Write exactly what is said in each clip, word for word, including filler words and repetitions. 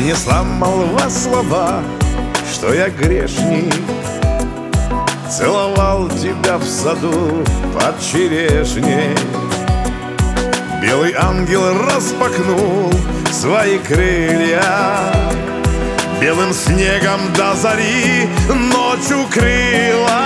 Несла молва слова, что я грешник, целовал тебя в саду под черешней. Белый ангел распахнул свои крылья, белым снегом до зари ночь укрыла.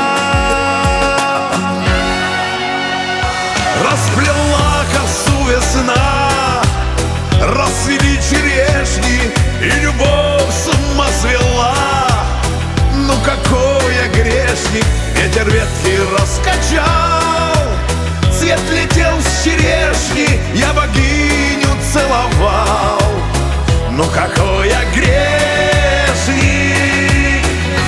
Расплела косу весна, расцвели черешни, и любовь с ума свела. Ну какой я грешник, ветер ветки раскачал, цвет летел с черешни, я богиню целовал. Ну какой я грешник.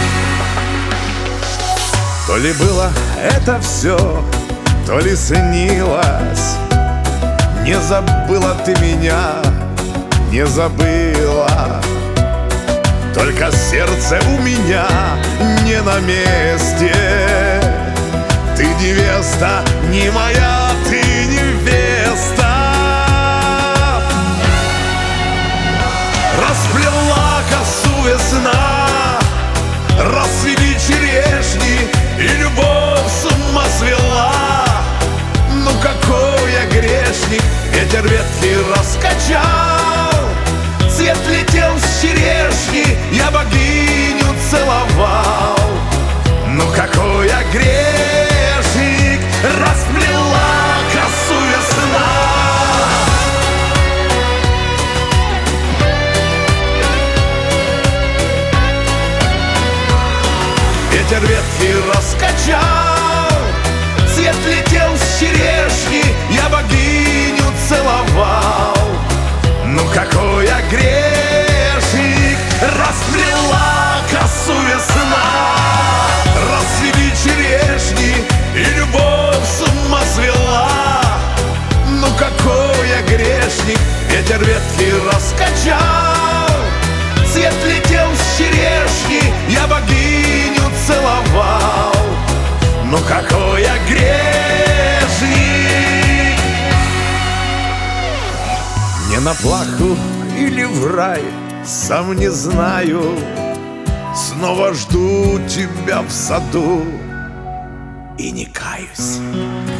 То ли было это все, то ли снилось. Не забыла ты меня, не забыла. Только сердце у меня не на месте. Ты невеста, не моя, ты невеста. Расплела косу весна, расцвели черешни, и любовь с ума свела. Ну какой я грешник, ветер ветки раскачал, цвет летел с черешни, я богиню целовал. Ну какой я грешник, расплела косу весна. Ветер ветки раскачал, цвет летел с черешни, я богиню целовал. Ну какой я грешник, расплела косу весна, расцвели черешни, и любовь с ума свела. Ну какой я грешник, ветер ветки раскачал, цвет летел с черешни, я богиню целовал. Ну какой я грешник. Не на плаху или в рай, сам не знаю. Снова жду тебя в саду и не каюсь.